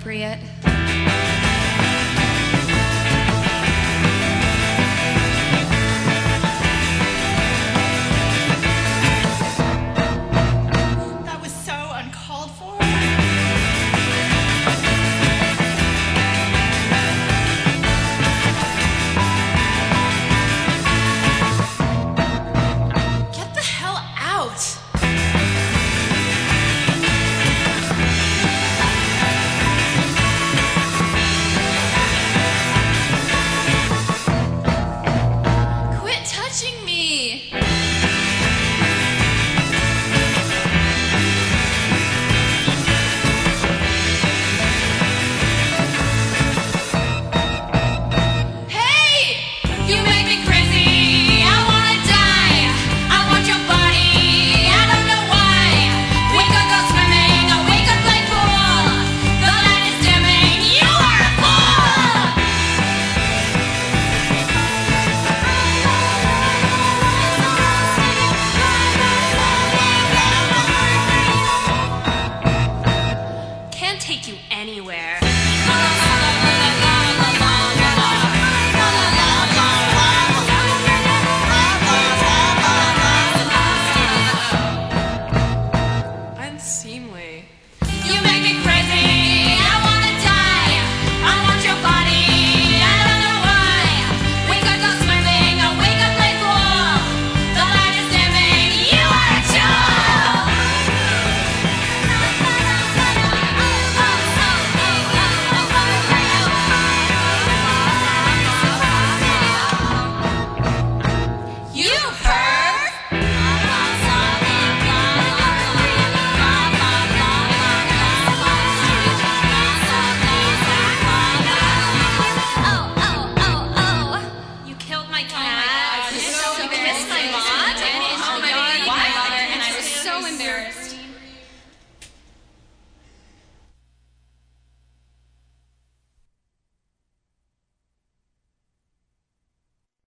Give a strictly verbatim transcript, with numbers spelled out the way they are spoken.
inappropriate. That was so uncalled for. Get the hell out. Quit touching me. Hey! You make me crazy. I wanna die. I want your body. I don't know why. We could go swimming or we could play pool. The light is dimming. You are a fool. Can't take you anywhere. Unseemly. You make me crazy. I wanna die. I want your body. I don't know why. We could go swimming or we could play pool. The light is dimming. You are a tool. You perv. You killed my cat. Oh my God, You you're so kissed my mom. embarrassing. Oh my I God, hit what? my mother and I was so embarrassed.